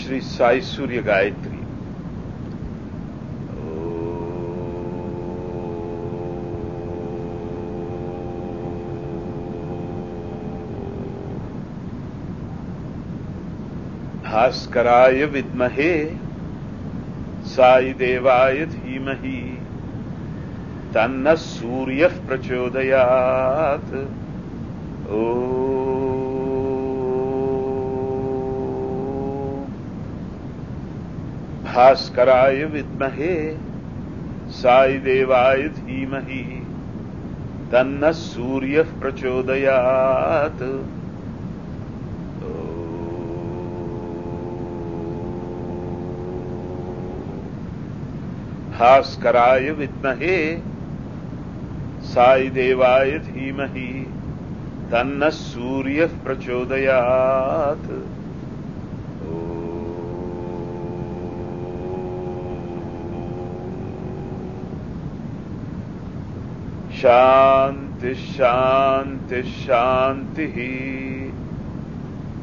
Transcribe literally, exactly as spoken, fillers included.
श्री साई सूर्य गायत्री। भास्कराय विद्महे साई देवाय धीमहि तन्नः सूर्यः प्रचोदयात्। ओम भास्कराय विद्महे साई देवाय धीमहि तन्नः सूर्यः प्रचोदयात्। भास्कराय विद्महे साई देवाय धीमहि तन्नः सूर्यः प्रचोदयात्। शांति शांति शांति।